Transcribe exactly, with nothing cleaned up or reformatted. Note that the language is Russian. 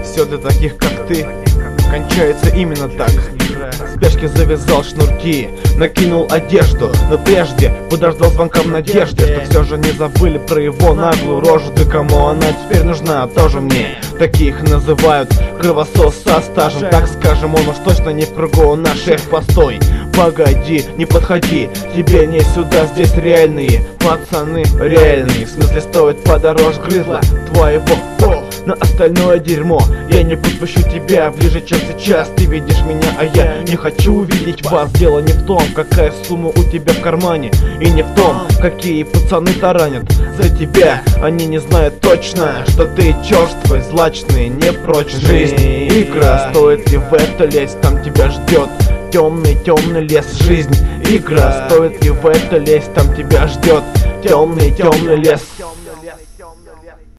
Все для таких, как ты, кончается именно так. В спешке завязал шнурки, накинул одежду, но прежде подождал звонка в надежде, что все же не забыли про его наглую рожу. Да кому она теперь нужна, тоже мне. Таких называют кровосос со стажем. Так скажем, он уж точно не в кругу наших. Постой, погоди, не подходи, тебе не сюда, здесь реальные пацаны, реальные. В смысле стоит подороже грызла твоего о, на остальное дерьмо. Я не подпущу тебя ближе, чем сейчас. Ты видишь меня, а я не хочу увидеть вас. Дело не в том, какая сумма у тебя в кармане, и не в том, какие пацаны таранят за тебя. Они не знают точно, что ты черствый, злачный, непрочный. Жизнь игра, стоит ли в это лезть, там тебя ждет темный, темный лес. Жизнь игра, стоит ли в это лезть, там тебя ждет темный, темный лес.